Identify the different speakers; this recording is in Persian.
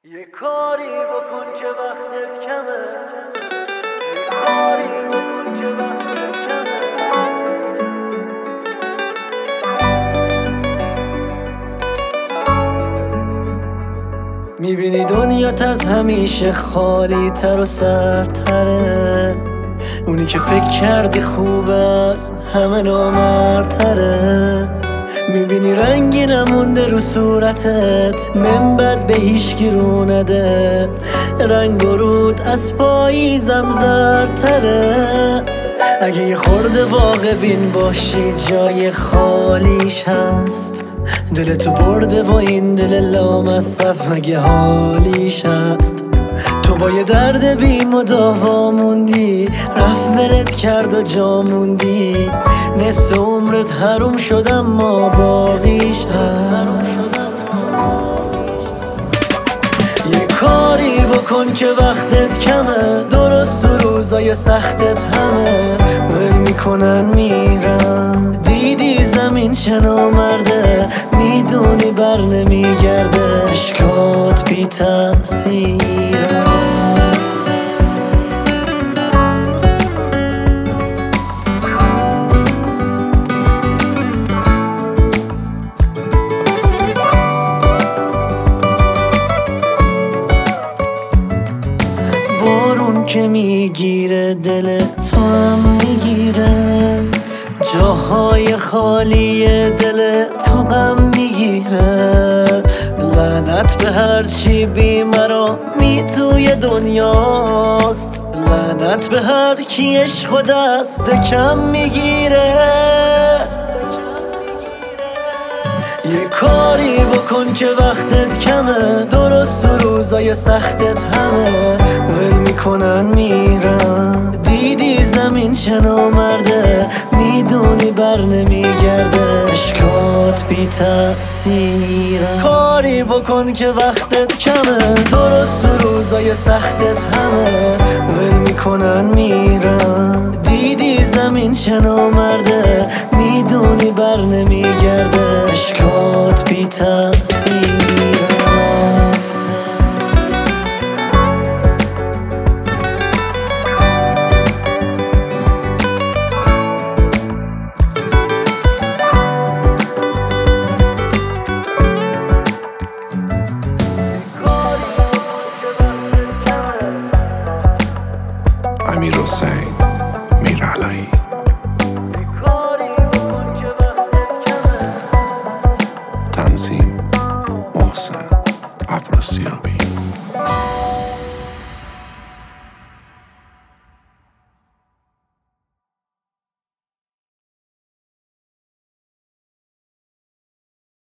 Speaker 1: یه کاری بکن که وقتت کمه، یه کاری بکن که وقتت کمه. میبینی دنیات از همیشه خالی تر و سرتره، اونی که فکر کردی خوب است همه نامردتره. میبینی رنگی نمونده رو صورتت، من بد به هیچکی رو نده، رنگ و رود از پاییزم زرتره. اگه یه خورده واقع بین باشی جای خالیش هست، دلتو برده و این دل لامصب مگه حالیش هست. تو با یه درد بی مداوا موندی، رفت ولت کرد و جا موندی، نصف عمرت حروم شد اما باقیش هست. یه کاری بکن که وقتت کمه، درست تو روزای سختت همه ول میکنن میرن. دیدی زمین چه نامرده، میدونی بر نمیگرده، اشکات بی تأثیره. بارون که میگیره دل تو هم میگیره، جاهای خالی دل تو غم میگیره. لعنت به هرچی بی‌مرامی توی دنیاست، لعنت به هر کی عشق و دست کم میگیره. یه کاری بکن که وقتت کمه، درست تو روزای سختت همه ول میکنن میرن. دیدی زمین چه نامرده، میدونی بر نمیگرده، اشکات بی تأثیره. کاری بکن که وقتت کمه، درست تو روزای سختت همه ول میکنن میرن. دیدی زمین چه نامرده، میدونی بر نمیگرده، اشکات بی تأثیره.
Speaker 2: امیر حسین میرعلایی، تنظیم محسن افراسیابی.